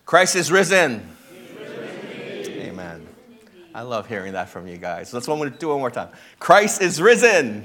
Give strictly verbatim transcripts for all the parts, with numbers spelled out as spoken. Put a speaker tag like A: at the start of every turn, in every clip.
A: Christ is risen. Amen. I love hearing that from you guys. Let's one, do it one more time. Christ is risen.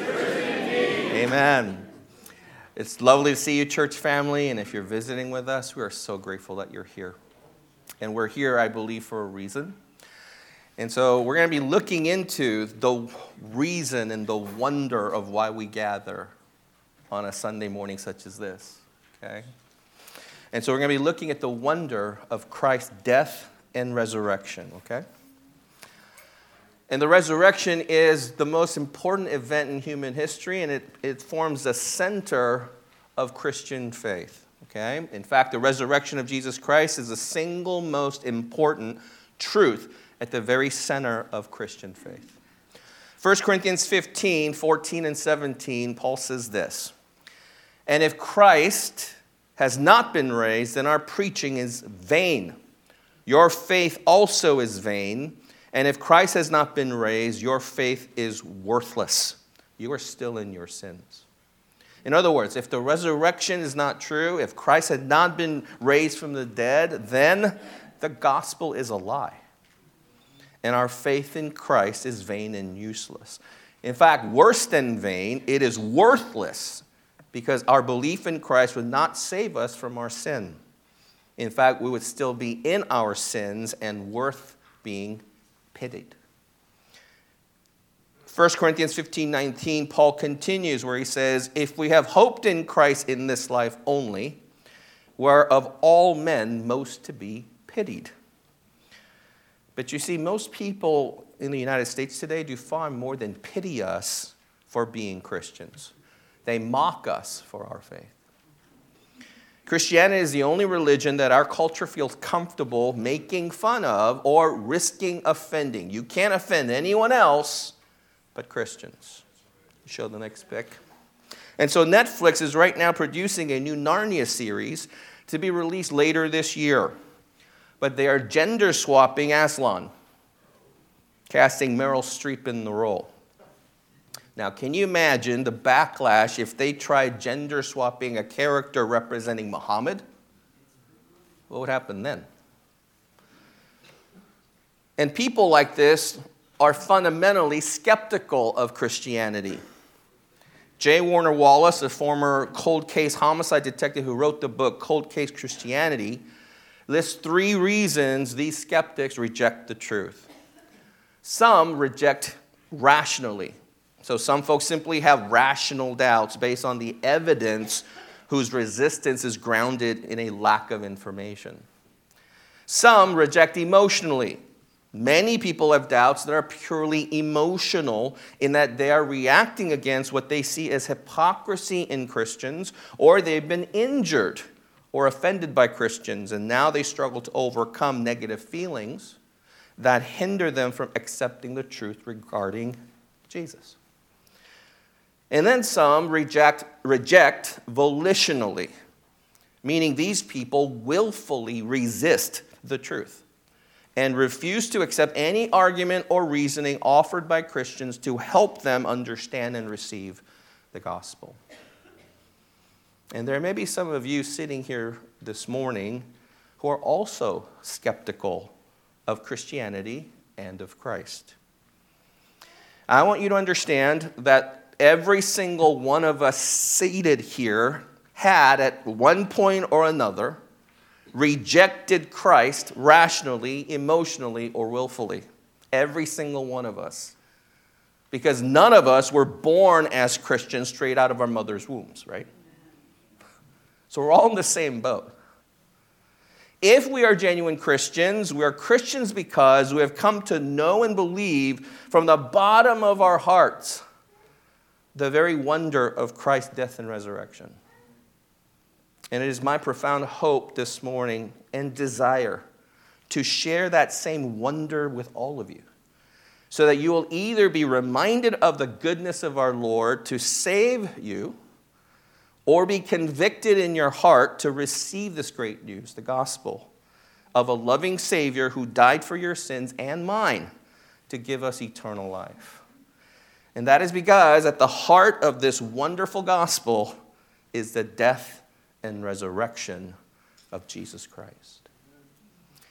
A: Amen. It's lovely to see you, church family. And if you're visiting with us, we are so grateful that you're here. And we're here, I believe, for a reason. And so we're going to be looking into the reason and the wonder of why we gather on a Sunday morning such as this. Okay? And so we're going to be looking at the wonder of Christ's death and resurrection. Okay? And the resurrection is the most important event in human history, and it, it forms the center of Christian faith. Okay? In fact, the resurrection of Jesus Christ is the single most important truth at the very center of Christian faith. First Corinthians fifteen, fourteen, and seventeen, Paul says this, "And if Christ has not been raised, then our preaching is vain. Your faith also is vain. And if Christ has not been raised, your faith is worthless. You are still in your sins." In other words, if the resurrection is not true, if Christ had not been raised from the dead, then the gospel is a lie. And our faith in Christ is vain and useless. In fact, worse than vain, it is worthless, because our belief in Christ would not save us from our sin. In fact, we would still be in our sins and worth being pitied. First Corinthians fifteen, nineteen, Paul continues where he says, "If we have hoped in Christ in this life only, we're of all men most to be pitied." But you see, most people in the United States today do far more than pity us for being Christians. They mock us for our faith. Christianity is the only religion that our culture feels comfortable making fun of or risking offending. You can't offend anyone else but Christians. Show the next pic. And so Netflix is right now producing a new Narnia series to be released later this year. But they are gender swapping Aslan, casting Meryl Streep in the role. Now, can you imagine the backlash if they tried gender swapping a character representing Muhammad? What would happen then? And people like this are fundamentally skeptical of Christianity. J. Warner Wallace, a former cold case homicide detective who wrote the book Cold Case Christianity, lists three reasons these skeptics reject the truth. Some reject rationally. So some folks simply have rational doubts based on the evidence whose resistance is grounded in a lack of information. Some reject emotionally. Many people have doubts that are purely emotional in that they are reacting against what they see as hypocrisy in Christians, or they've been injured or offended by Christians, and now they struggle to overcome negative feelings that hinder them from accepting the truth regarding Jesus. And then some reject, reject volitionally, meaning these people willfully resist the truth and refuse to accept any argument or reasoning offered by Christians to help them understand and receive the gospel. And there may be some of you sitting here this morning who are also skeptical of Christianity and of Christ. I want you to understand that every single one of us seated here had, at one point or another, rejected Christ rationally, emotionally, or willfully. Every single one of us. Because none of us were born as Christians straight out of our mother's wombs, right? So we're all in the same boat. If we are genuine Christians, we are Christians because we have come to know and believe from the bottom of our hearts the very wonder of Christ's death and resurrection. And it is my profound hope this morning and desire to share that same wonder with all of you, so that you will either be reminded of the goodness of our Lord to save you, or be convicted in your heart to receive this great news, the gospel of a loving Savior who died for your sins and mine to give us eternal life. And that is because at the heart of this wonderful gospel is the death and resurrection of Jesus Christ.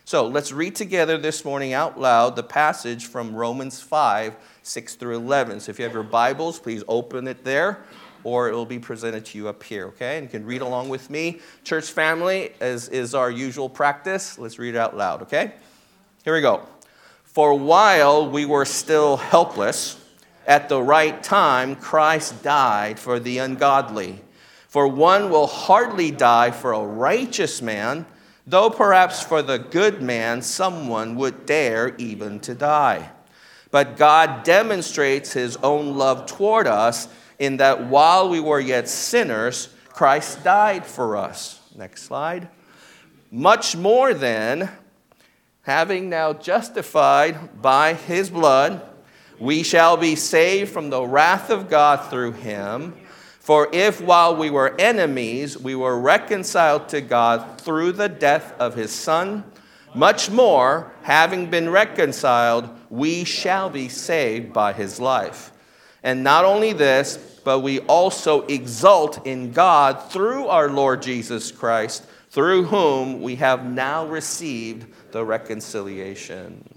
A: So let's read together this morning out loud the passage from Romans five, six through eleven. So if you have your Bibles, please open it there, or it will be presented to you up here, okay? And you can read along with me. Church family, as is our usual practice, let's read it out loud, okay? Here we go. For while we were still helpless, at the right time, Christ died for the ungodly. For one will hardly die for a righteous man, though perhaps for the good man someone would dare even to die. But God demonstrates his own love toward us in that while we were yet sinners, Christ died for us. Next slide. Much more then, having now justified by his blood, we shall be saved from the wrath of God through him. For if while we were enemies, we were reconciled to God through the death of his Son, much more, having been reconciled, we shall be saved by his life. And not only this, but we also exult in God through our Lord Jesus Christ, through whom we have now received the reconciliation.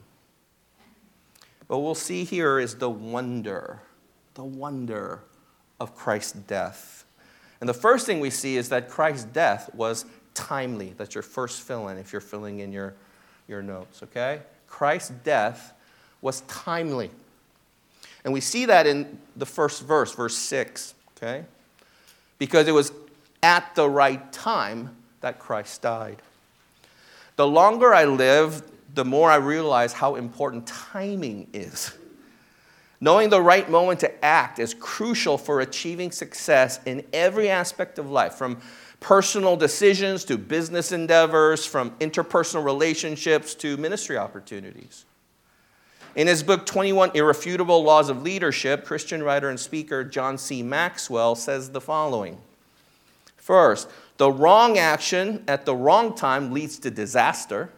A: What we'll see here is the wonder, the wonder of Christ's death. And the first thing we see is that Christ's death was timely. That's your first fill-in if you're filling in your, your notes, okay? Christ's death was timely. And we see that in the first verse, verse six, okay? Because it was at the right time that Christ died. The longer I live, the more I realize how important timing is. Knowing the right moment to act is crucial for achieving success in every aspect of life, from personal decisions to business endeavors, from interpersonal relationships to ministry opportunities. In his book, twenty-one Irrefutable Laws of Leadership, Christian writer and speaker John C. Maxwell says the following. First, the wrong action at the wrong time leads to disaster.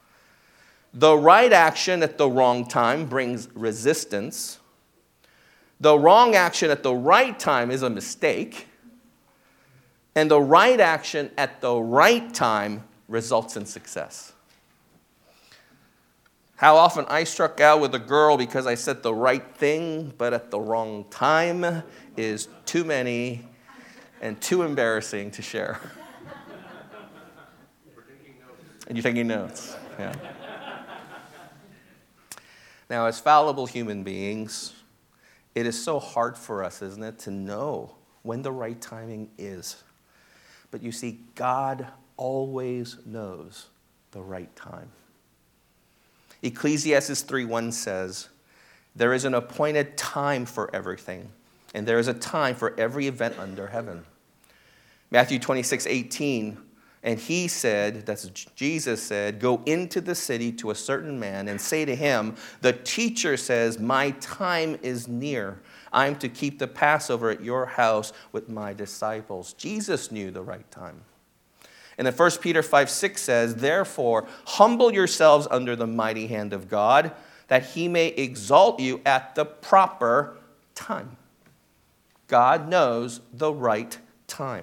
A: The right action at the wrong time brings resistance. The wrong action at the right time is a mistake. And the right action at the right time results in success. How often I struck out with a girl because I said the right thing, but at the wrong time is too many and too embarrassing to share.
B: We're taking notes.
A: And you're taking notes, yeah. Now, as fallible human beings, it is so hard for us, isn't it, to know when the right timing is. But you see, God always knows the right time. Ecclesiastes three one says, there is an appointed time for everything, and there is a time for every event under heaven. Matthew twenty-six eighteen, and he said, that's Jesus said, go into the city to a certain man and say to him, the teacher says, my time is near. I am to keep the Passover at your house with my disciples. Jesus knew the right time. And then First Peter five six says, therefore, humble yourselves under the mighty hand of God, that he may exalt you at the proper time. God knows the right time.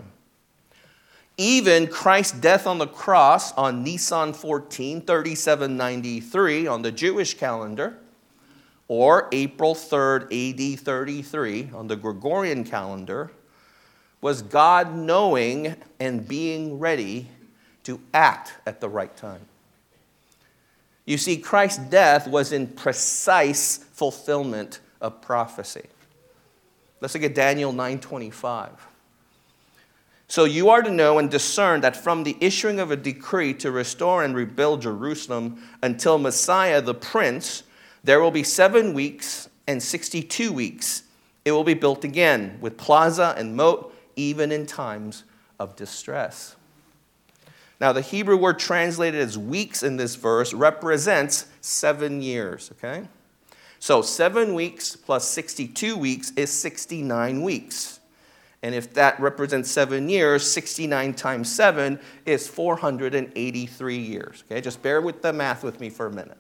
A: Even Christ's death on the cross on Nisan fourteen, thirty-seven ninety-three on the Jewish calendar, or April third, A D thirty-three on the Gregorian calendar, was God knowing and being ready to act at the right time. You see, Christ's death was in precise fulfillment of prophecy. Let's look at Daniel nine twenty-five. So you are to know and discern that from the issuing of a decree to restore and rebuild Jerusalem until Messiah the Prince, there will be seven weeks and sixty-two weeks. It will be built again with plaza and moat, even in times of distress. Now, the Hebrew word translated as weeks in this verse represents seven years, okay? So seven weeks plus sixty-two weeks is sixty-nine weeks. And if that represents seven years, sixty-nine times seven is four hundred eighty-three years. Okay, just bear with the math with me for a minute.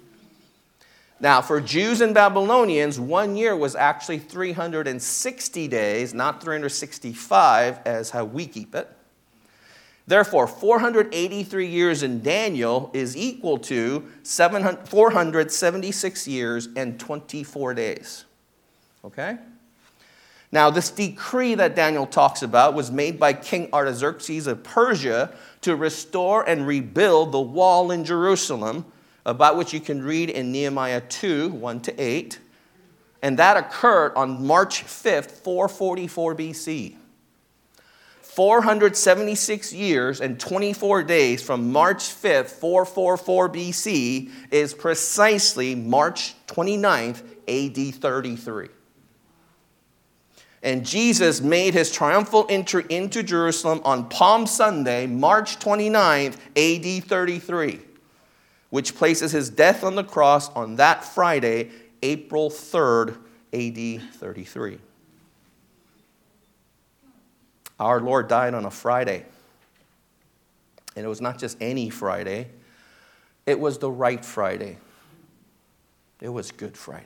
A: Now, for Jews and Babylonians, one year was actually three hundred sixty days, not three hundred sixty-five as how we keep it. Therefore, four hundred eighty-three years in Daniel is equal to four hundred seventy-six years and twenty-four days. Okay? Now, this decree that Daniel talks about was made by King Artaxerxes of Persia to restore and rebuild the wall in Jerusalem, about which you can read in Nehemiah two, one to eight. And that occurred on March fifth, four forty-four B C. four hundred seventy-six years and twenty-four days from March fifth, four forty-four B C is precisely March twenty-ninth, A D thirty-three. And Jesus made his triumphal entry into Jerusalem on Palm Sunday, March twenty-ninth, A D thirty-three, which places his death on the cross on that Friday, April third, A D thirty-three. Our Lord died on a Friday. And it was not just any Friday. It was the right Friday. It was Good Friday.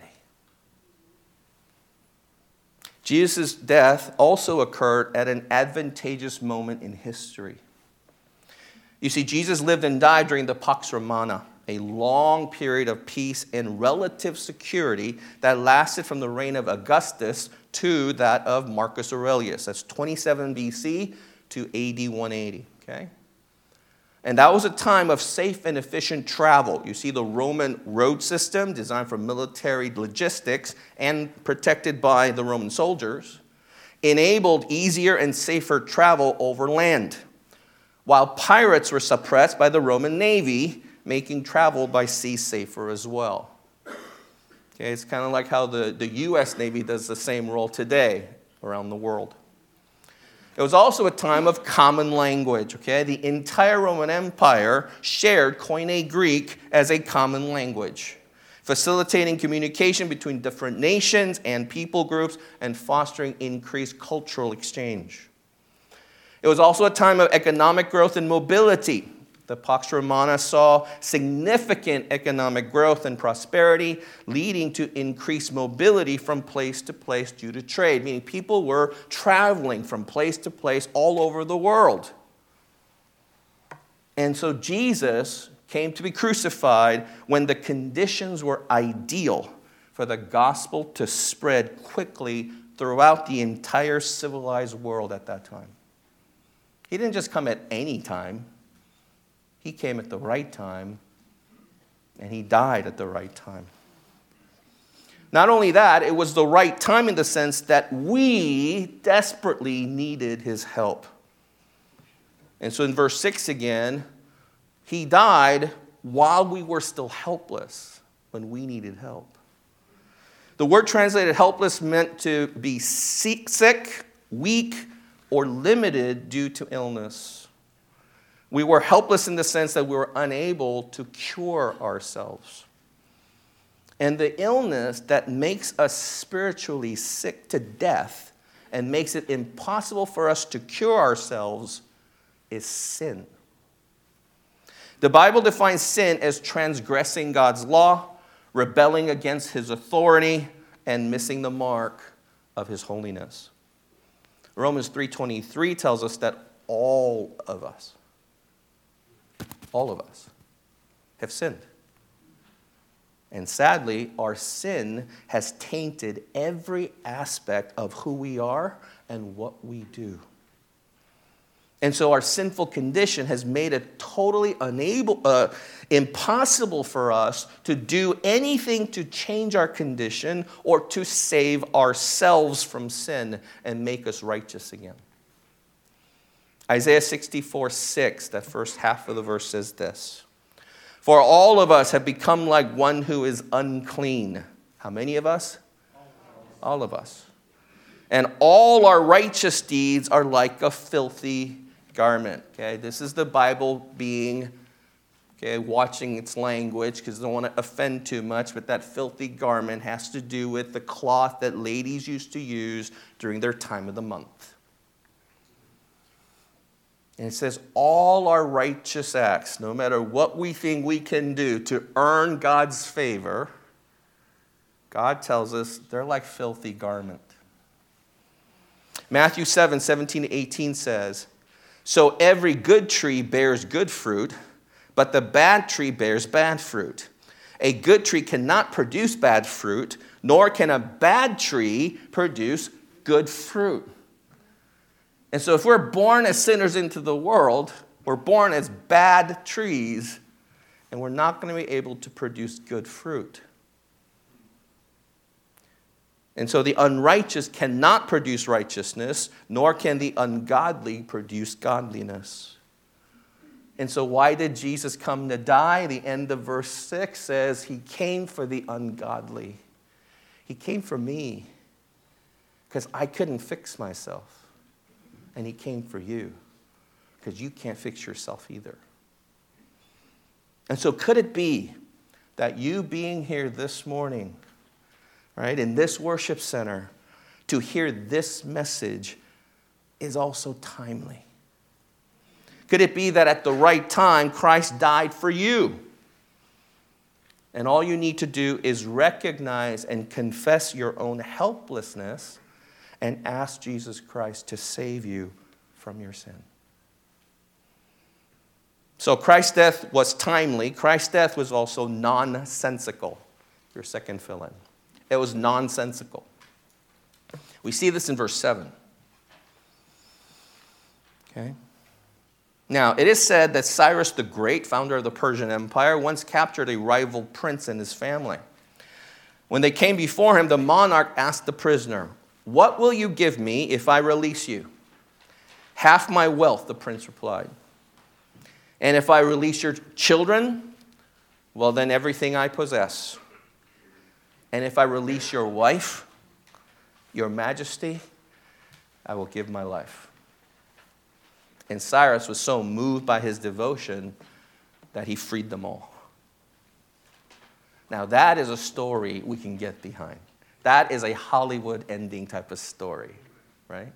A: Jesus' death also occurred at an advantageous moment in history. You see, Jesus lived and died during the Pax Romana, a long period of peace and relative security that lasted from the reign of Augustus to that of Marcus Aurelius. That's twenty-seven B C to A D one eighty, okay? And that was a time of safe and efficient travel. You see, the Roman road system, designed for military logistics and protected by the Roman soldiers, enabled easier and safer travel over land, while pirates were suppressed by the Roman Navy, making travel by sea safer as well. Okay, it's kind of like how the, the U S Navy does the same role today around the world. It was also a time of common language. Okay, the entire Roman Empire shared Koine Greek as a common language, facilitating communication between different nations and people groups and fostering increased cultural exchange. It was also a time of economic growth and mobility. The Pax Romana saw significant economic growth and prosperity, leading to increased mobility from place to place due to trade, meaning people were traveling from place to place all over the world. And so Jesus came to be crucified when the conditions were ideal for the gospel to spread quickly throughout the entire civilized world at that time. He didn't just come at any time. He came at the right time, and he died at the right time. Not only that, it was the right time in the sense that we desperately needed his help. And so in verse six again, he died while we were still helpless, when we needed help. The word translated helpless meant to be sick, weak, or limited due to illness. We were helpless in the sense that we were unable to cure ourselves. And the illness that makes us spiritually sick to death and makes it impossible for us to cure ourselves is sin. The Bible defines sin as transgressing God's law, rebelling against his authority, and missing the mark of his holiness. Romans three twenty-three tells us that all of us, all of us, have sinned. And sadly, our sin has tainted every aspect of who we are and what we do. And so our sinful condition has made it totally unable, uh, impossible for us to do anything to change our condition or to save ourselves from sin and make us righteous again. Isaiah sixty-four six, that first half of the verse says this: "For all of us have become like one who is unclean." How many of us? All of us. "And all our righteous deeds are like a filthy garment." Okay, this is the Bible being, okay, watching its language because they don't want to offend too much, but that filthy garment has to do with the cloth that ladies used to use during their time of the month. And it says all our righteous acts, no matter what we think we can do to earn God's favor, God tells us they're like filthy garment. Matthew seven seventeen to eighteen says, So every good tree bears good fruit, but the bad tree bears bad fruit. A good tree cannot produce bad fruit, nor can a bad tree produce good fruit. And so if we're born as sinners into the world, we're born as bad trees, and we're not going to be able to produce good fruit. And so the unrighteous cannot produce righteousness, nor can the ungodly produce godliness. And so why did Jesus come to die? The end of verse six says he came for the ungodly. He came for me because I couldn't fix myself. And he came for you because you can't fix yourself either. And so could it be that you being here this morning, right, in this worship center, to hear this message is also timely? Could it be that at the right time, Christ died for you? And all you need to do is recognize and confess your own helplessness and ask Jesus Christ to save you from your sin. So Christ's death was timely. Christ's death was also nonsensical. Your second fill-in. It was nonsensical. We see this in verse seven. Okay? Now, it is said that Cyrus the Great, founder of the Persian Empire, once captured a rival prince and his family. When they came before him, the monarch asked the prisoner, "What will you give me if I release you?" "Half my wealth," the prince replied. "And if I release your children, well, then everything I possess. And if I release your wife, your majesty, I will give my life." And Cyrus was so moved by his devotion that he freed them all. Now that is a story we can get behind. That is a Hollywood ending type of story, right?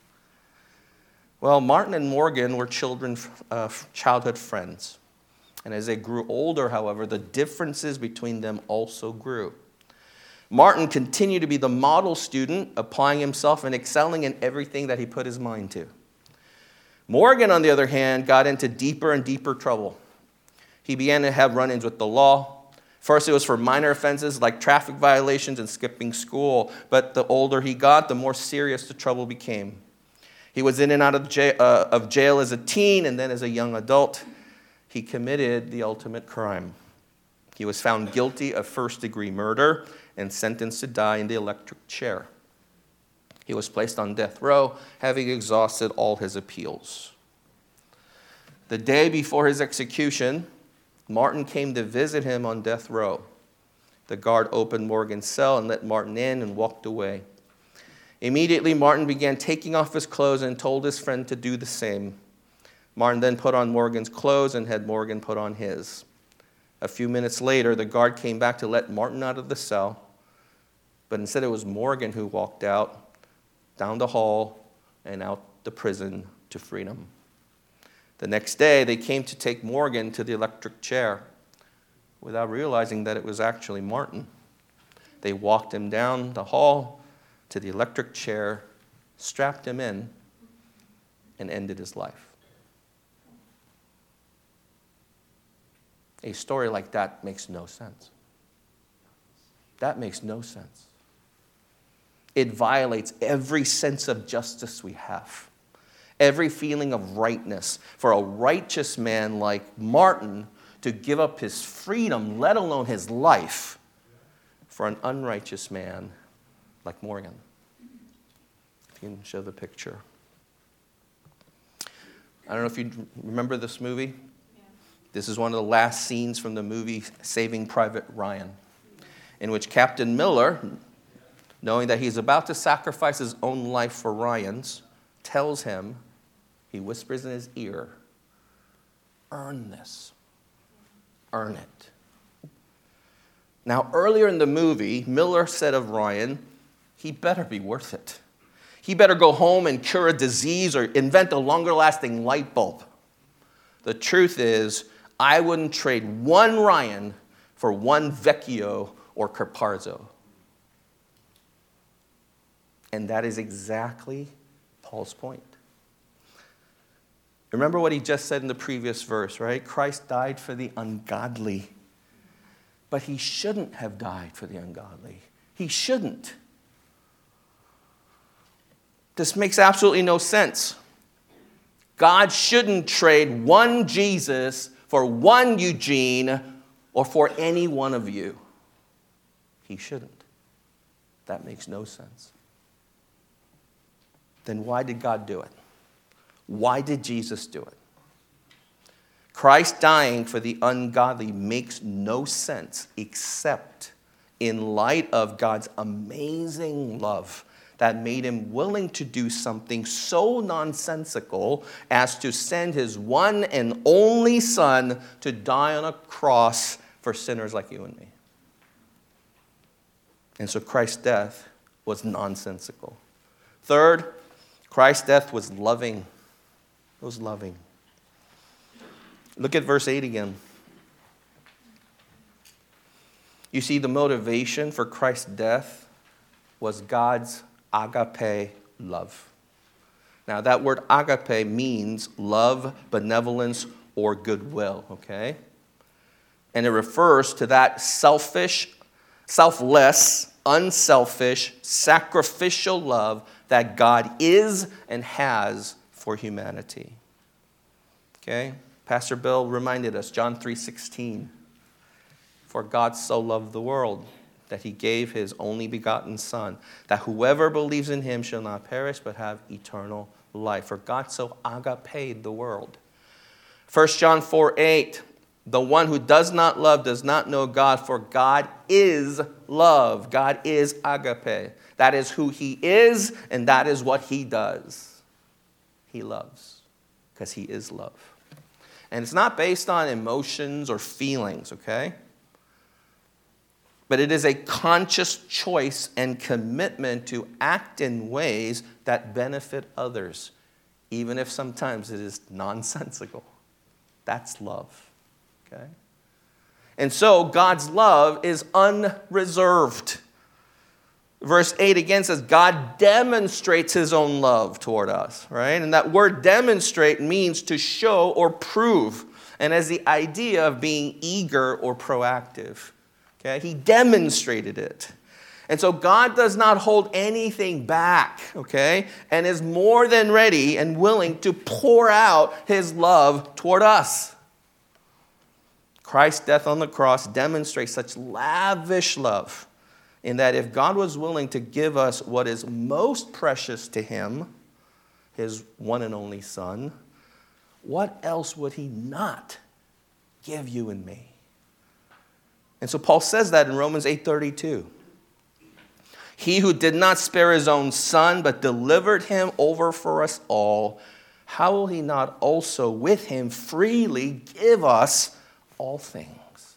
A: Well, Martin and Morgan were children, uh, childhood friends. And as they grew older, however, the differences between them also grew. Martin continued to be the model student, applying himself and excelling in everything that he put his mind to. Morgan, on the other hand, got into deeper and deeper trouble. He began to have run-ins with the law. First, it was for minor offenses like traffic violations and skipping school. But the older he got, the more serious the trouble became. He was in and out of jail, uh, of jail as a teen, and then as a young adult, he committed the ultimate crime. He was found guilty of first-degree murder and sentenced to die in the electric chair. He was placed on death row, having exhausted all his appeals. The day before his execution, Martin came to visit him on death row. The guard opened Morgan's cell and let Martin in and walked away. Immediately, Martin began taking off his clothes and told his friend to do the same. Martin then put on Morgan's clothes and had Morgan put on his. A few minutes later, the guard came back to let Martin out of the cell, but instead it was Morgan who walked out, down the hall, and out the prison to freedom. The next day, they came to take Morgan to the electric chair without realizing that it was actually Martin. They walked him down the hall to the electric chair, strapped him in, and ended his life. A story like that makes no sense. That makes no sense. It violates every sense of justice we have, every feeling of rightness. For a righteous man like Martin to give up his freedom, let alone his life, for an unrighteous man like Morgan. If you can show the picture. I don't know if you remember this movie. Yeah. This is one of the last scenes from the movie Saving Private Ryan, in which Captain Miller, knowing that he's about to sacrifice his own life for Ryan's, tells him, he whispers in his ear, "Earn this. Earn it." Now, earlier in the movie, Miller said of Ryan, he better be worth it. He better go home and cure a disease or invent a longer-lasting light bulb. The truth is, I wouldn't trade one Ryan for one Vecchio or Carparzo. And that is exactly Paul's point. Remember what he just said in the previous verse, right? Christ died for the ungodly. But he shouldn't have died for the ungodly. He shouldn't. This makes absolutely no sense. God shouldn't trade one Jesus for one Eugene or for any one of you. He shouldn't. That makes no sense. Then why did God do it? Why did Jesus do it? Christ dying for the ungodly makes no sense except in light of God's amazing love that made him willing to do something so nonsensical as to send his one and only Son to die on a cross for sinners like you and me. And so Christ's death was nonsensical. Third, Christ's death was loving. It was loving. Look at verse eight again. You see, the motivation for Christ's death was God's agape love. Now, that word agape means love, benevolence, or goodwill, okay? And it refers to that selfish, selfless, unselfish, sacrificial love that God is and has for humanity. Okay? Pastor Bill reminded us, John three sixteen. For God so loved the world that he gave his only begotten Son, that whoever believes in him shall not perish but have eternal life. For God so agaped the world. First John four eight. The one who does not love does not know God, for God is love. God is agape. That is who he is, and that is what he does. He loves, because he is love. And it's not based on emotions or feelings, okay? But it is a conscious choice and commitment to act in ways that benefit others, even if sometimes it is nonsensical. That's love. Okay? And so God's love is unreserved. Verse eight again says, God demonstrates his own love toward us, right? And that word demonstrate means to show or prove, and has the idea of being eager or proactive. Okay? He demonstrated it. And so God does not hold anything back, okay? And is more than ready and willing to pour out his love toward us. Christ's death on the cross demonstrates such lavish love in that if God was willing to give us what is most precious to him, his one and only Son, what else would he not give you and me? And so Paul says that in Romans eight thirty-two. He who did not spare his own Son, but delivered him over for us all, how will he not also with him freely give us all things?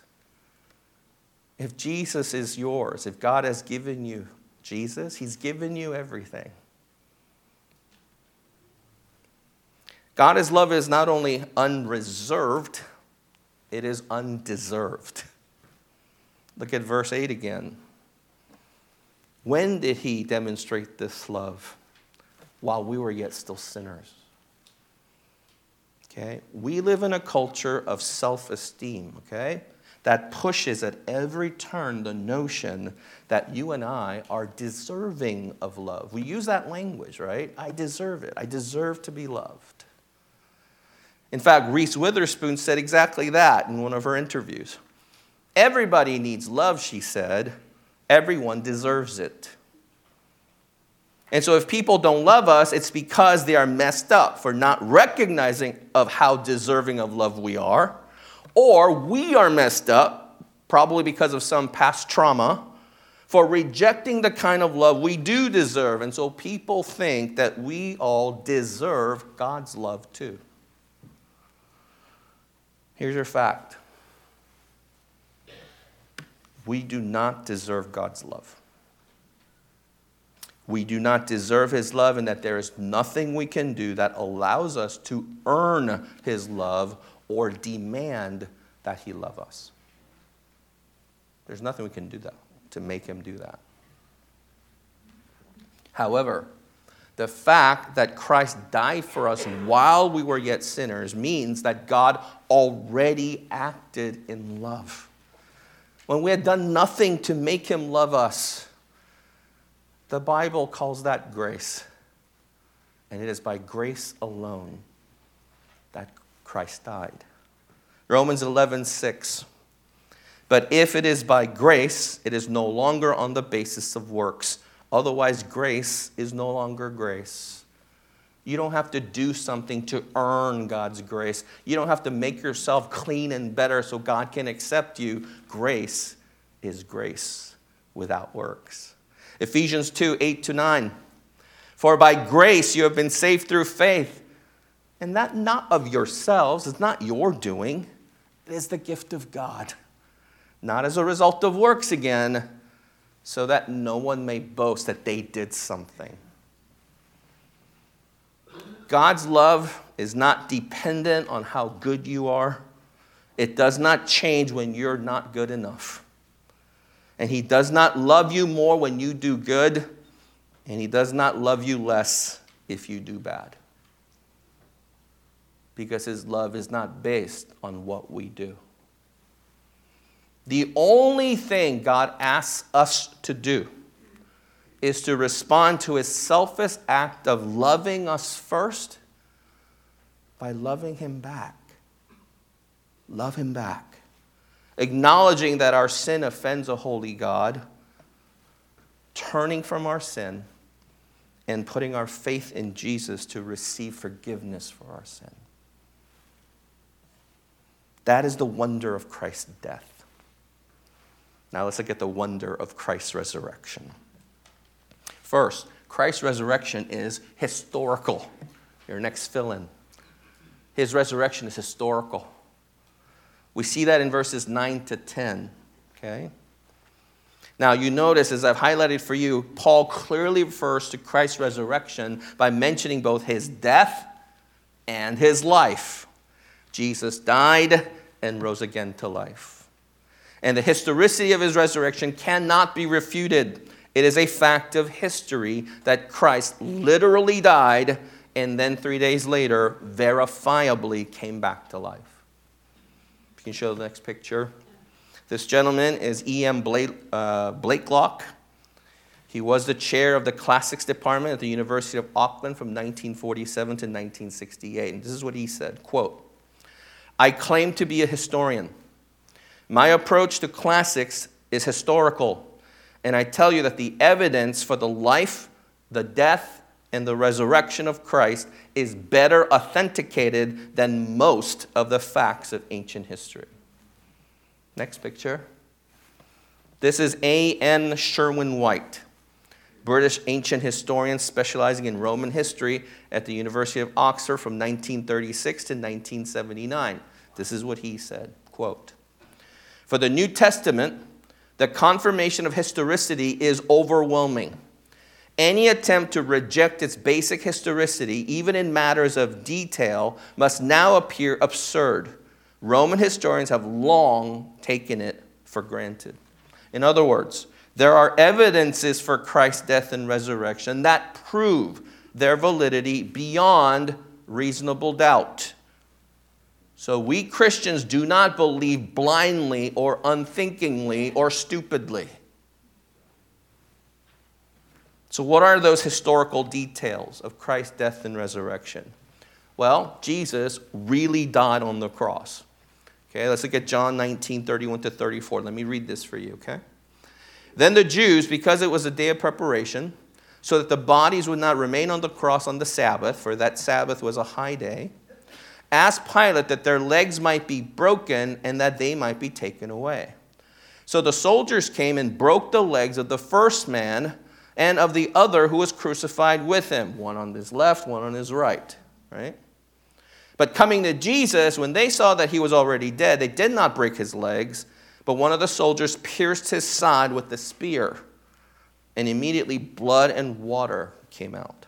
A: If Jesus is yours, if God has given you Jesus, he's given you everything. God's love is not only unreserved, it is undeserved. Look at verse eight again. When did he demonstrate this love? While we were yet still sinners. Okay? We live in a culture of self-esteem, okay? That pushes at every turn the notion that you and I are deserving of love. We use that language, right? I deserve it. I deserve to be loved. In fact, Reese Witherspoon said exactly that in one of her interviews. Everybody needs love, she said. Everyone deserves it. And so if people don't love us, it's because they are messed up for not recognizing of how deserving of love we are. Or we are messed up, probably because of some past trauma, for rejecting the kind of love we do deserve. And so people think that we all deserve God's love too. Here's your fact. We do not deserve God's love. We do not deserve his love, and that there is nothing we can do that allows us to earn his love or demand that he love us. There's nothing we can do that to make him do that. However, The fact that Christ died for us while we were yet sinners means that God already acted in love. When we had done nothing to make him love us, the Bible calls that grace. And it is by grace alone that Christ died. Romans eleven six. But if it is by grace, it is no longer on the basis of works. Otherwise, grace is no longer grace. You don't have to do something to earn God's grace. You don't have to make yourself clean and better so God can accept you. Grace is grace without works. Ephesians two eight to nine. For by grace you have been saved through faith, and that not of yourselves, it's not your doing, it is the gift of God, not as a result of works again, so that no one may boast that they did something. God's love is not dependent on how good you are. It does not change when you're not good enough. And he does not love you more when you do good, and he does not love you less if you do bad. Because his love is not based on what we do. The only thing God asks us to do is to respond to his selfless act of loving us first by loving him back. Love him back. Acknowledging that our sin offends a holy God, turning from our sin, and putting our faith in Jesus to receive forgiveness for our sin. That is the wonder of Christ's death. Now let's look at the wonder of Christ's resurrection. First, Christ's resurrection is historical. Your next fill-in. His resurrection is historical. We see that in verses nine to ten. Okay? Now you notice, as I've highlighted for you, Paul clearly refers to Christ's resurrection by mentioning both his death and his life. Jesus died and rose again to life. And the historicity of his resurrection cannot be refuted. It is a fact of history that Christ literally died and then three days later verifiably came back to life. If you can show the next picture. This gentleman is E M Blake, uh, Blakelock. He was the chair of the classics department at the University of Auckland from nineteen forty-seven to nineteen sixty-eight. And this is what he said, quote, I claim to be a historian. My approach to classics is historical, and I tell you that the evidence for the life, the death, and the resurrection of Christ is better authenticated than most of the facts of ancient history. Next picture. This is A N Sherwin White, British ancient historian specializing in Roman history at the University of Oxford from nineteen thirty-six to nineteen seventy-nine. This is what he said, quote, for the New Testament, the confirmation of historicity is overwhelming. Any attempt to reject its basic historicity, even in matters of detail, must now appear absurd. Roman historians have long taken it for granted. In other words, there are evidences for Christ's death and resurrection that prove their validity beyond reasonable doubt. So we Christians do not believe blindly or unthinkingly or stupidly. So what are those historical details of Christ's death and resurrection? Well, Jesus really died on the cross. Okay, let's look at John nineteen, thirty-one to thirty-four. Let me read this for you, okay? Then the Jews, because it was a day of preparation, so that the bodies would not remain on the cross on the Sabbath, for that Sabbath was a high day, asked Pilate that their legs might be broken and that they might be taken away. So the soldiers came and broke the legs of the first man and of the other who was crucified with him, one on his left, one on his right, right? But coming to Jesus, when they saw that he was already dead, they did not break his legs, but one of the soldiers pierced his side with the spear, and immediately blood and water came out.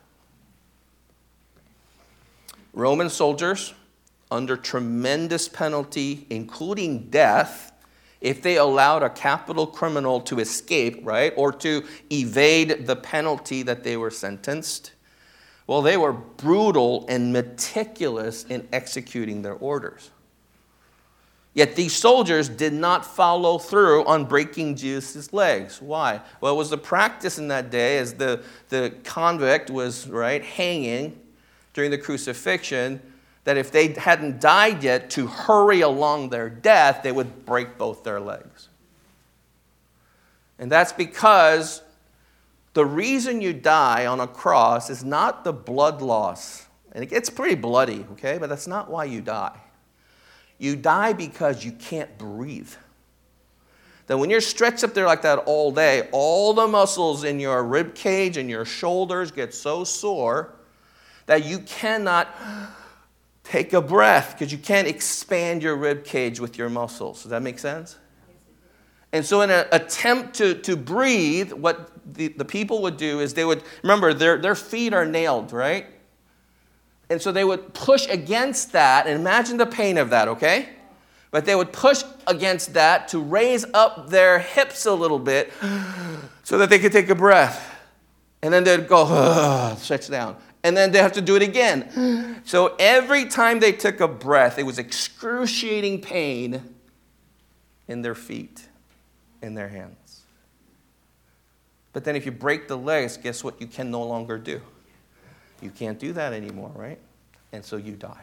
A: Roman soldiers, under tremendous penalty, including death, if they allowed a capital criminal to escape, right, or to evade the penalty that they were sentenced, Well, they were brutal and meticulous in executing their orders. Yet these soldiers did not follow through on breaking Jesus' legs. Why? Well, it was the practice in that day as the, the convict was, right, hanging during the crucifixion, that if they hadn't died yet, to hurry along their death, they would break both their legs. And that's because the reason you die on a cross is not the blood loss. And it gets pretty bloody, okay? But that's not why you die. You die because you can't breathe. That when you're stretched up there like that all day, all the muscles in your rib cage and your shoulders get so sore that you cannot take a breath because you can't expand your rib cage with your muscles. Does that make sense? And so in an attempt to, to breathe, what the, the people would do is they would, remember, their, their feet are nailed, right? And so they would push against that, and imagine the pain of that, okay? But they would push against that to raise up their hips a little bit so that they could take a breath. And then they'd go, stretch down. And then they have to do it again. So every time they took a breath, it was excruciating pain in their feet, in their hands. But then if you break the legs, guess what you can no longer do? You can't do that anymore, right? And so you die.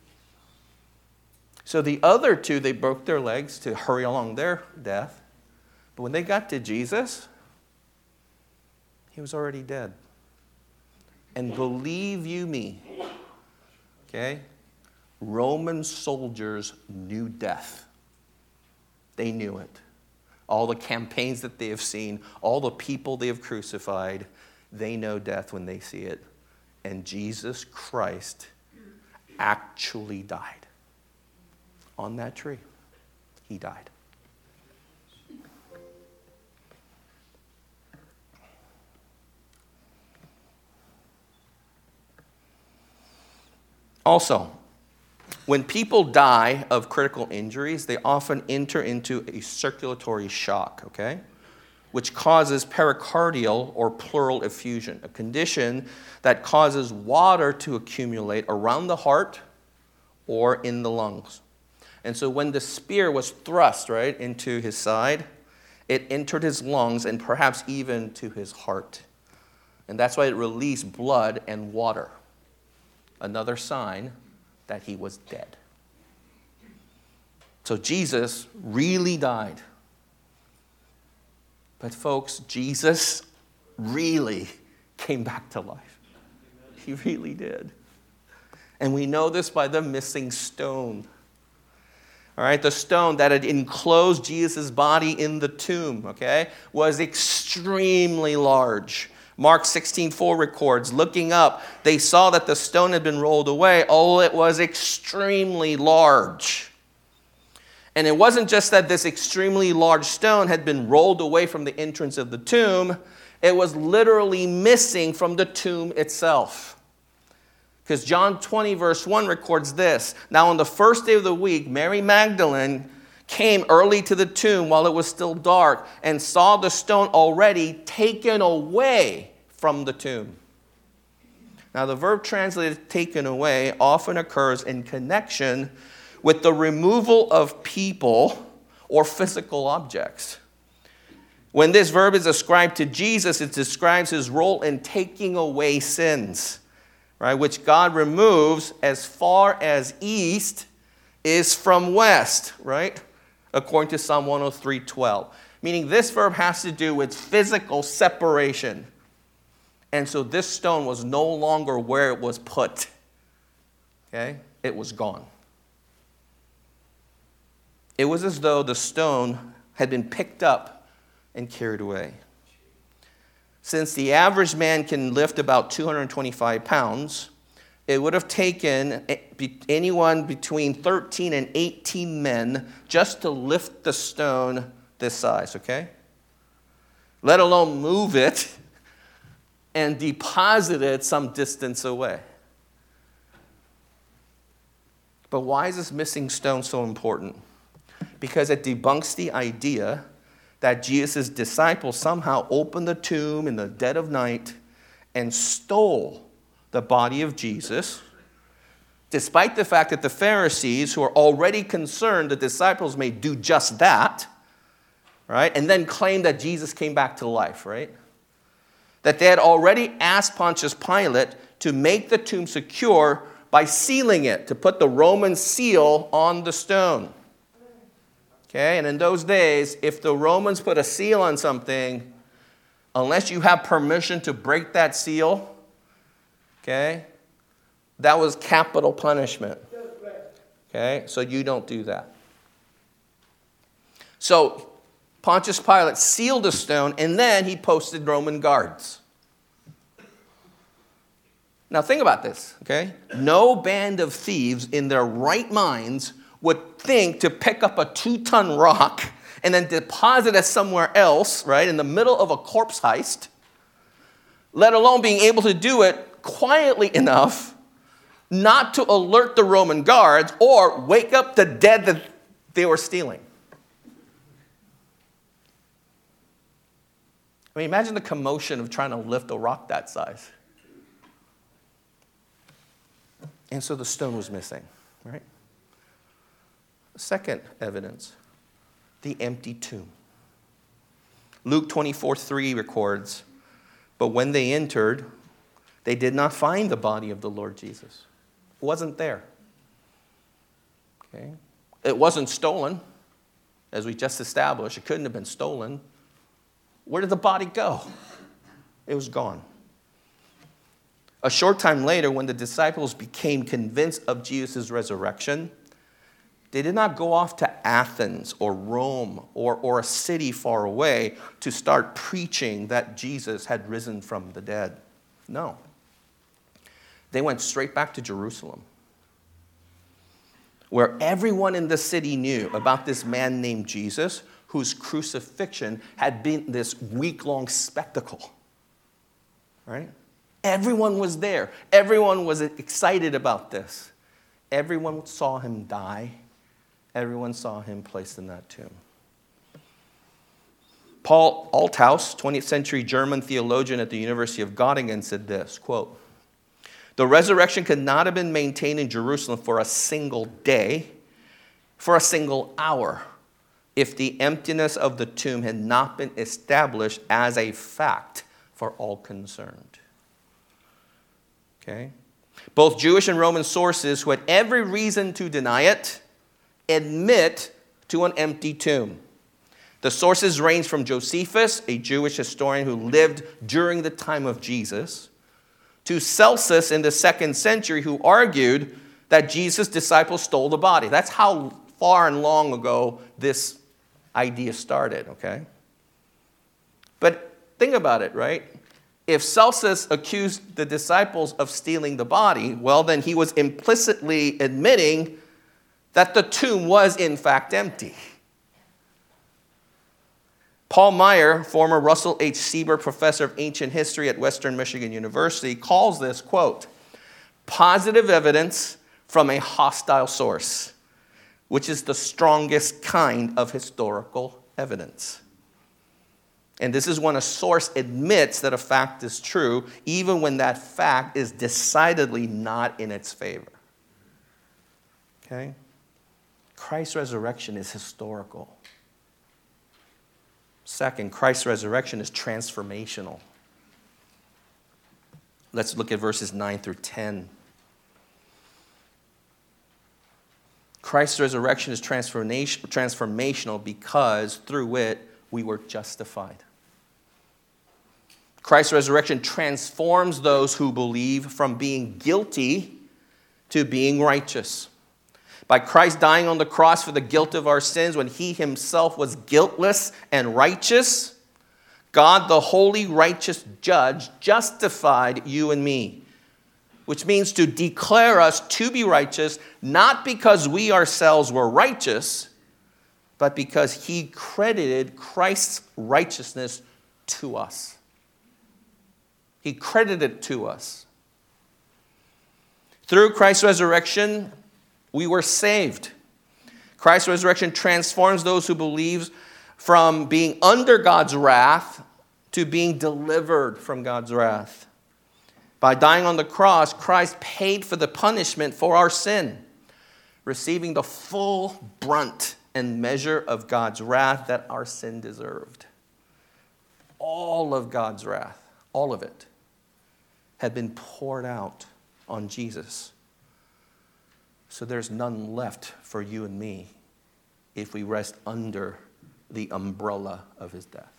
A: So the other two, they broke their legs to hurry along their death. But when they got to Jesus, he was already dead. And believe you me, okay, Roman soldiers knew death. They knew it. All the campaigns that they have seen, all the people they have crucified, they know death when they see it. And Jesus Christ actually died on that tree. He died. Also, when people die of critical injuries, they often enter into a circulatory shock, okay? Which causes pericardial or pleural effusion, a condition that causes water to accumulate around the heart or in the lungs. And so when the spear was thrust, right, into his side, it entered his lungs and perhaps even to his heart. And that's why it released blood and water. Another sign that he was dead. So Jesus really died. But folks, Jesus really came back to life. He really did. And we know this by the missing stone. All right, the stone that had enclosed Jesus' body in the tomb, okay, was extremely large. Mark sixteen four records, looking up, they saw that the stone had been rolled away. Oh, it was extremely large. And it wasn't just that this extremely large stone had been rolled away from the entrance of the tomb. It was literally missing from the tomb itself. Because John twenty verse one records this. Now on the first day of the week, Mary Magdalene came early to the tomb while it was still dark and saw the stone already taken away from the tomb. Now the verb translated taken away often occurs in connection with the removal of people or physical objects. When this verb is ascribed to Jesus, it describes his role in taking away sins, right, which God removes as far as east is from west, right, according to Psalm one oh three twelve. Meaning this verb has to do with physical separation. And so this stone was no longer where it was put. Okay? It was gone. It was as though the stone had been picked up and carried away. Since the average man can lift about two hundred twenty-five pounds, it would have taken anyone between thirteen and eighteen men just to lift the stone this size, okay? Let alone move it and deposit it some distance away. But why is this missing stone so important? Because it debunks the idea that Jesus' disciples somehow opened the tomb in the dead of night and stole the body of Jesus, despite the fact that the Pharisees, who are already concerned the disciples may do just that, right, and then claim that Jesus came back to life, right? That they had already asked Pontius Pilate to make the tomb secure by sealing it, to put the Roman seal on the stone. Okay, and in those days, if the Romans put a seal on something, unless you have permission to break that seal, okay, that was capital punishment. Okay, so you don't do that. So Pontius Pilate sealed the stone, and then he posted Roman guards. Now think about this, okay? No band of thieves in their right minds would think to pick up a two-ton rock and then deposit it somewhere else, right, in the middle of a corpse heist, let alone being able to do it quietly enough not to alert the Roman guards or wake up the dead that they were stealing. I mean, imagine the commotion of trying to lift a rock that size. And so the stone was missing, right? Second evidence, the empty tomb. Luke twenty-four three records, but when they entered, they did not find the body of the Lord Jesus. It wasn't there. Okay? It wasn't stolen, as we just established. It couldn't have been stolen. Where did the body go? It was gone. A short time later, when the disciples became convinced of Jesus' resurrection, they did not go off to Athens or Rome or, or a city far away to start preaching that Jesus had risen from the dead. No. They went straight back to Jerusalem, where everyone in the city knew about this man named Jesus, whose crucifixion had been this week-long spectacle. Right? Everyone was there. Everyone was excited about this. Everyone saw him die. Everyone saw him placed in that tomb. Paul Althaus, twentieth century German theologian at the University of Göttingen, said this, quote, "The resurrection could not have been maintained in Jerusalem for a single day, for a single hour, if the emptiness of the tomb had not been established as a fact for all concerned." Okay? Both Jewish and Roman sources, who had every reason to deny it, admit to an empty tomb. The sources range from Josephus, a Jewish historian who lived during the time of Jesus, to Celsus in the second century, who argued that Jesus' disciples stole the body. That's how far and long ago this idea started, okay? But think about it, right? If Celsus accused the disciples of stealing the body, well, then he was implicitly admitting that the tomb was in fact empty. Paul Meyer, former Russell H. Sieber professor of ancient history at Western Michigan University, calls this, quote, "positive evidence from a hostile source, which is the strongest kind of historical evidence." And this is when a source admits that a fact is true, even when that fact is decidedly not in its favor. Okay? Christ's resurrection is historical. Second, Christ's resurrection is transformational. Let's look at verses nine through ten. Christ's resurrection is transformational because through it we were justified. Christ's resurrection transforms those who believe from being guilty to being righteous. By Christ dying on the cross for the guilt of our sins when he himself was guiltless and righteous, God, the holy, righteous judge, justified you and me, which means to declare us to be righteous, not because we ourselves were righteous, but because he credited Christ's righteousness to us. He credited it to us. Through Christ's resurrection, we were saved. Christ's resurrection transforms those who believe from being under God's wrath to being delivered from God's wrath. By dying on the cross, Christ paid for the punishment for our sin, receiving the full brunt and measure of God's wrath that our sin deserved. All of God's wrath, all of it, had been poured out on Jesus. So there's none left for you and me if we rest under the umbrella of his death.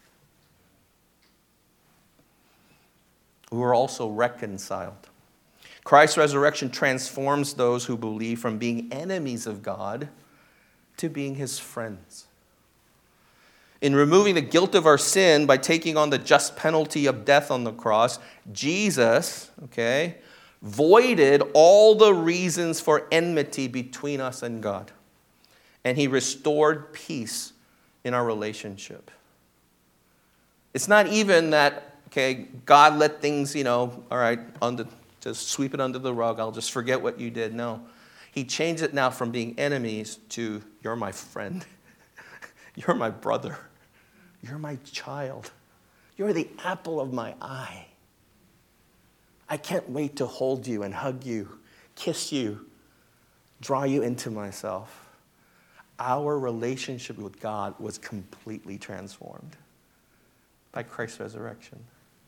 A: We were also reconciled. Christ's resurrection transforms those who believe from being enemies of God to being his friends. In removing the guilt of our sin by taking on the just penalty of death on the cross, Jesus, okay, voided all the reasons for enmity between us and God. And he restored peace in our relationship. It's not even that, okay, God let things, you know, all right, under, just sweep it under the rug. I'll just forget what you did. No. He changed it now from being enemies to, you're my friend. You're my brother. You're my child. You're the apple of my eye. I can't wait to hold you and hug you, kiss you, draw you into myself. Our relationship with God was completely transformed by Christ's resurrection.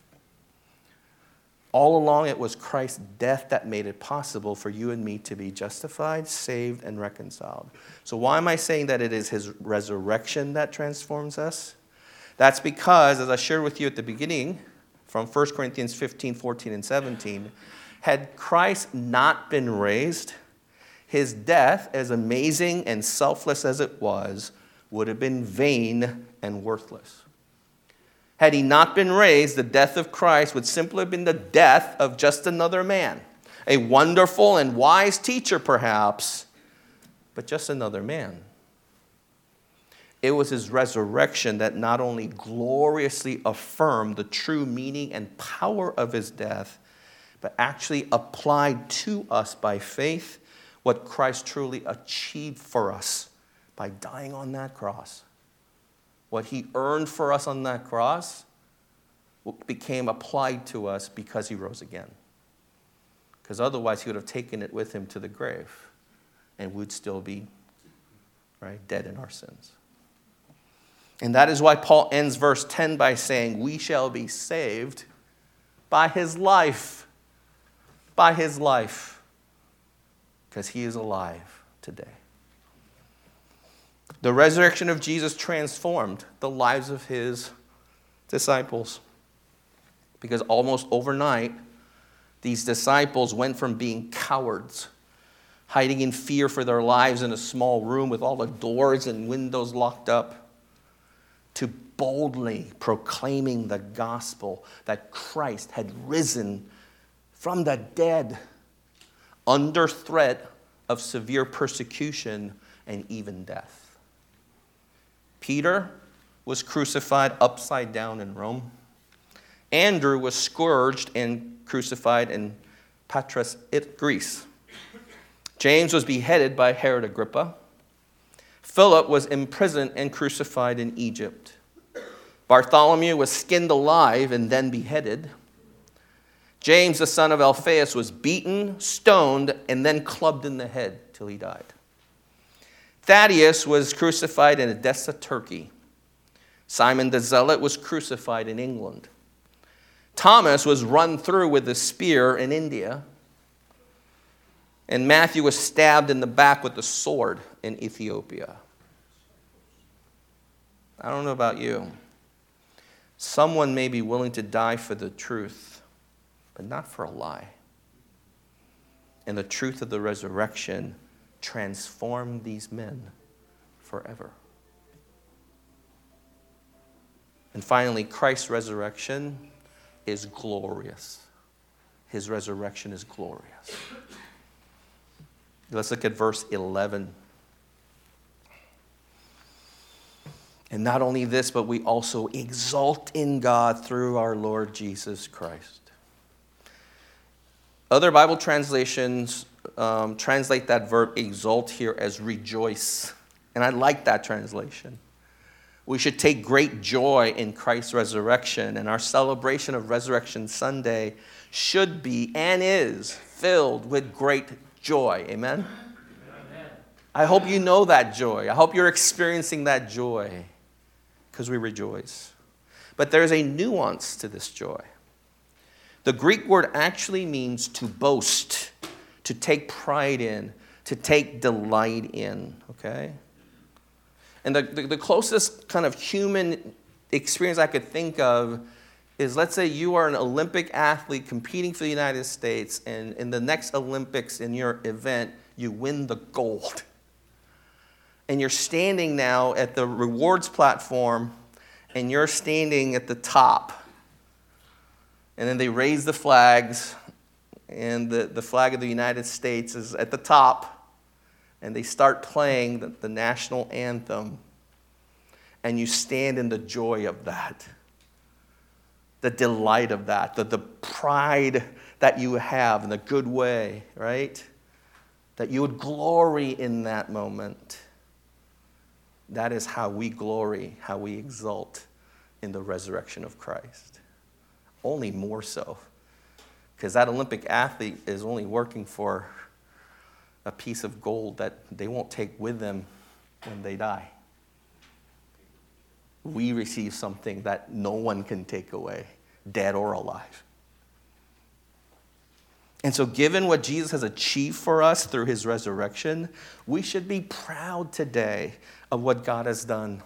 A: All along, it was Christ's death that made it possible for you and me to be justified, saved, and reconciled. So why am I saying that it is his resurrection that transforms us? That's because, as I shared with you at the beginning, from First Corinthians fifteen, fourteen, and seventeen, had Christ not been raised, his death, as amazing and selfless as it was, would have been vain and worthless. Had he not been raised, the death of Christ would simply have been the death of just another man. A wonderful and wise teacher, perhaps, but just another man. It was his resurrection that not only gloriously affirmed the true meaning and power of his death, but actually applied to us by faith what Christ truly achieved for us by dying on that cross. What he earned for us on that cross became applied to us because he rose again. Because otherwise he would have taken it with him to the grave and we'd still be, right, dead in our sins. And that is why Paul ends verse ten by saying, we shall be saved by his life. By his life. Because he is alive today. The resurrection of Jesus transformed the lives of his disciples. Because almost overnight, these disciples went from being cowards, hiding in fear for their lives in a small room with all the doors and windows locked up, to boldly proclaiming the gospel that Christ had risen from the dead under threat of severe persecution and even death. Peter was crucified upside down in Rome. Andrew was scourged and crucified in Patras, Greece. James was beheaded by Herod Agrippa. Philip was imprisoned and crucified in Egypt. Bartholomew was skinned alive and then beheaded. James, the son of Alphaeus, was beaten, stoned, and then clubbed in the head till he died. Thaddeus was crucified in Edessa, Turkey. Simon the Zealot was crucified in England. Thomas was run through with a spear in India. And Matthew was stabbed in the back with a sword in Ethiopia. I don't know about you. Someone may be willing to die for the truth, but not for a lie. And the truth of the resurrection transformed these men forever. And finally, Christ's resurrection is glorious. His resurrection is glorious. Let's look at verse eleven. And not only this, but we also exult in God through our Lord Jesus Christ. Other Bible translations um, translate that verb exult here as rejoice. And I like that translation. We should take great joy in Christ's resurrection, and our celebration of Resurrection Sunday should be and is filled with great joy. Amen? Amen. I hope you know that joy. I hope you're experiencing that joy because we rejoice. But there's a nuance to this joy. The Greek word actually means to boast, to take pride in, to take delight in, okay? And the, the, the closest kind of human experience I could think of is, let's say you are an Olympic athlete competing for the United States, and in the next Olympics in your event, you win the gold. And you're standing now at the rewards platform, and you're standing at the top. And then they raise the flags, and the, the flag of the United States is at the top. And they start playing the, the national anthem, and you stand in the joy of that, the delight of that, the, the pride that you have in a good way, right? That you would glory in that moment. That is how we glory, how we exult in the resurrection of Christ. Only more so, because that Olympic athlete is only working for a piece of gold that they won't take with them when they die. We receive something that no one can take away, dead or alive. And so given what Jesus has achieved for us through his resurrection, we should be proud today of what God has done.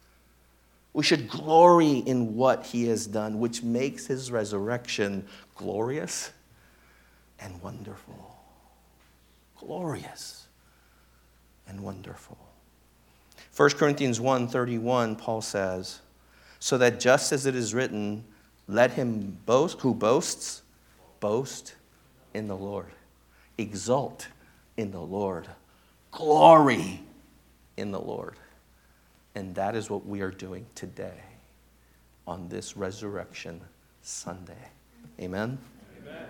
A: We should glory in what he has done, which makes his resurrection glorious and wonderful. Glorious and wonderful. First Corinthians one thirty-one, Paul says, so that just as it is written, let him boast who boasts, boast in the Lord. Exult in the Lord. Glory in the Lord. And that is what we are doing today on this Resurrection Sunday. Amen? Amen.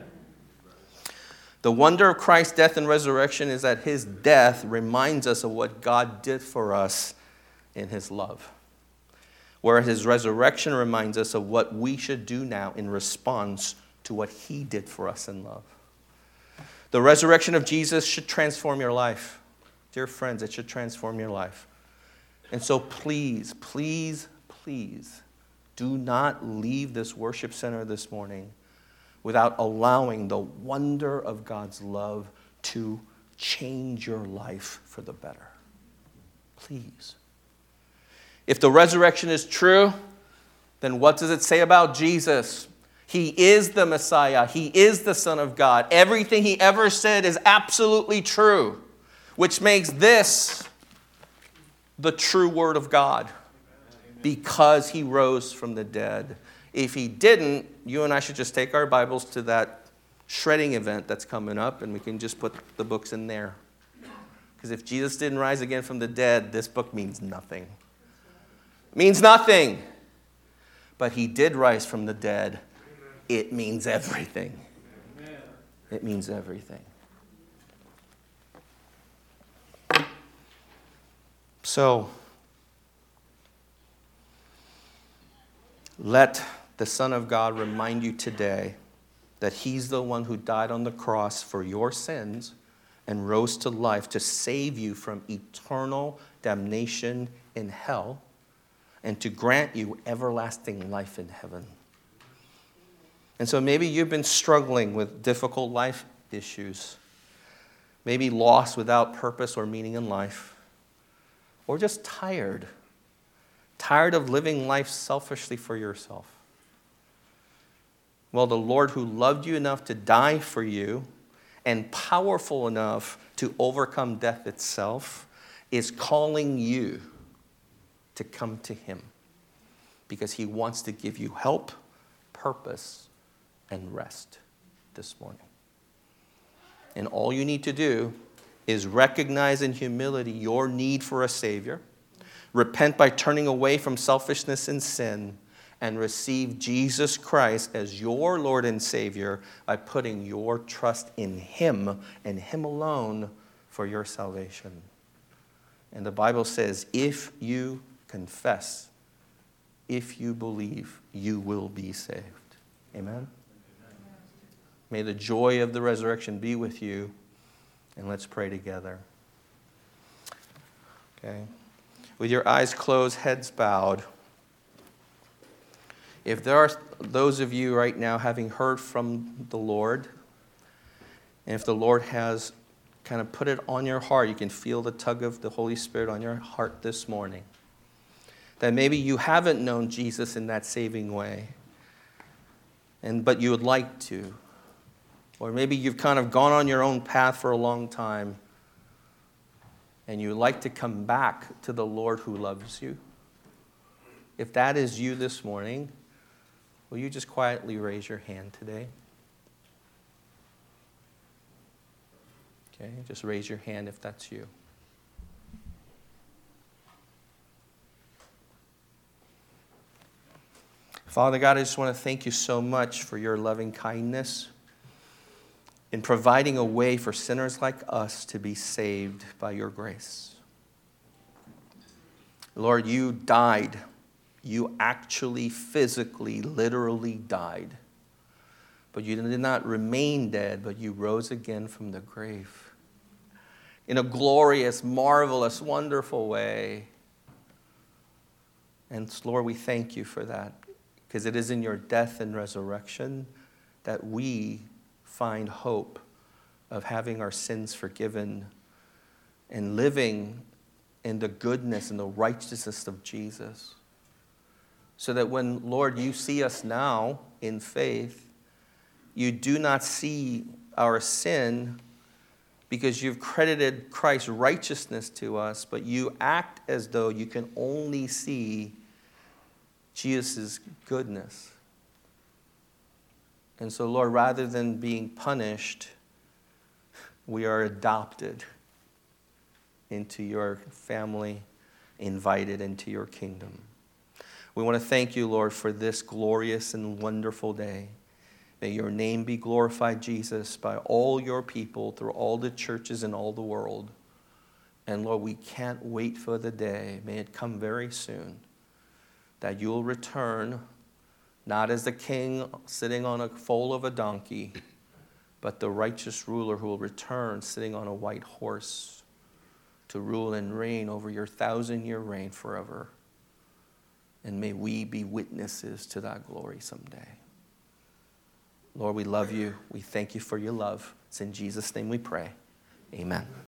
A: The wonder of Christ's death and resurrection is that his death reminds us of what God did for us in his love, whereas his resurrection reminds us of what we should do now in response to what he did for us in love. The resurrection of Jesus should transform your life. Dear friends, it should transform your life. And so please, please, please do not leave this worship center this morning without allowing the wonder of God's love to change your life for the better. Please. If the resurrection is true, then what does it say about Jesus? He is the Messiah. He is the Son of God. Everything he ever said is absolutely true, which makes this the true word of God because he rose from the dead. If he didn't, you and I should just take our Bibles to that shredding event that's coming up, and we can just put the books in there. Because if Jesus didn't rise again from the dead, this book means nothing. It means nothing. But he did rise from the dead. It means everything. It means everything. So, let the Son of God remind you today that he's the one who died on the cross for your sins and rose to life to save you from eternal damnation in hell and to grant you everlasting life in heaven. And so maybe you've been struggling with difficult life issues, maybe lost without purpose or meaning in life, or just tired, tired of living life selfishly for yourself. Well, the Lord who loved you enough to die for you and powerful enough to overcome death itself is calling you to come to him because he wants to give you help, purpose, and rest this morning. And all you need to do is recognize in humility your need for a Savior, repent by turning away from selfishness and sin, and receive Jesus Christ as your Lord and Savior by putting your trust in him and him alone for your salvation. And the Bible says, if you confess if you believe, you will be saved. Amen? May the joy of the resurrection be with you, and let's pray together. Okay? With your eyes closed, heads bowed, if there are those of you right now having heard from the Lord, and if the Lord has kind of put it on your heart, you can feel the tug of the Holy Spirit on your heart this morning, that maybe you haven't known Jesus in that saving way, and but you would like to. Or maybe you've kind of gone on your own path for a long time, and you would like to come back to the Lord who loves you. If that is you this morning, will you just quietly raise your hand today? Okay, just raise your hand if that's you. Father God, I just want to thank you so much for your loving kindness in providing a way for sinners like us to be saved by your grace. Lord, you died. You actually, physically, literally died. But you did not remain dead, but you rose again from the grave in a glorious, marvelous, wonderful way. And Lord, we thank you for that, because it is in your death and resurrection that we find hope of having our sins forgiven and living in the goodness and the righteousness of Jesus. So that when, Lord, you see us now in faith, you do not see our sin because you've credited Christ's righteousness to us, but you act as though you can only see Jesus' goodness. And so, Lord, rather than being punished, we are adopted into your family, invited into your kingdom. We want to thank you, Lord, for this glorious and wonderful day. May your name be glorified, Jesus, by all your people through all the churches in all the world. And Lord, we can't wait for the day, may it come very soon, that you'll return, not as the king sitting on a foal of a donkey, but the righteous ruler who will return sitting on a white horse to rule and reign over your thousand-year reign forever. And may we be witnesses to that glory someday. Lord, we love you. We thank you for your love. It's in Jesus' name we pray. Amen.